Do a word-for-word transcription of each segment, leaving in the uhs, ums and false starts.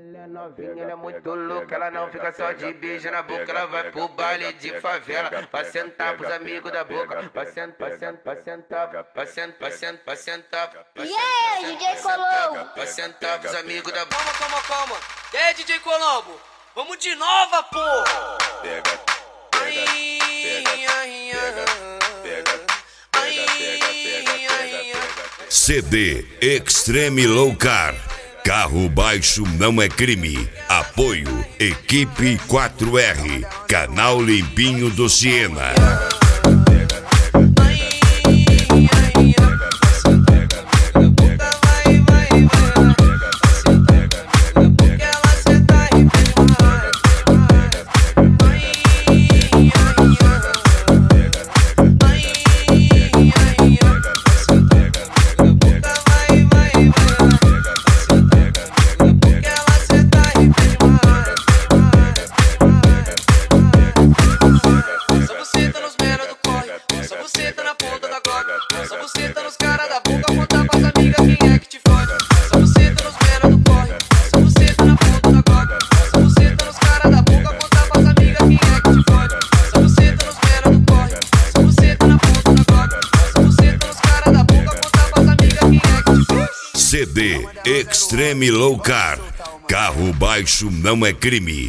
Ela é novinha, ela é muito louca, ela não fica só de beijo na boca, ela vai pro baile de favela, vai sentar pros amigos da boca, vai sentar, vai sentar, vai sentar, vai sentar, vai sentar, vai sentar, E aí, D J Colombo? vai sentar pros amigos da boca. Calma, calma, calma. E aí, D J Colombo? Vamos de nova, porra! Pega, Ai, ai, ai, ai, ai, ai. C D Extreme Low Car. Carro baixo não é crime. Apoio Equipe quatro R. Canal Limpinho do Siena. C D Extreme Low Car. Carro baixo não é crime.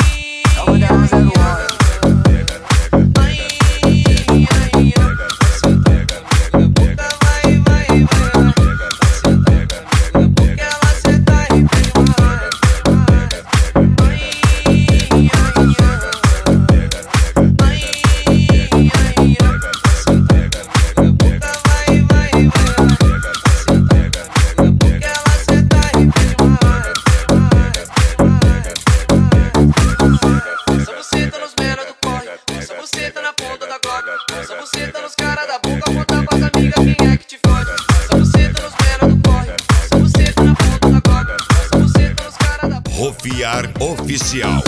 Rofiar Oficial.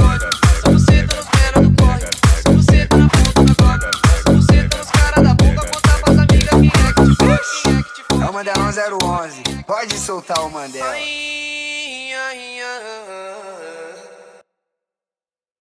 É o Mandelão zero onze, pode soltar o Mandela.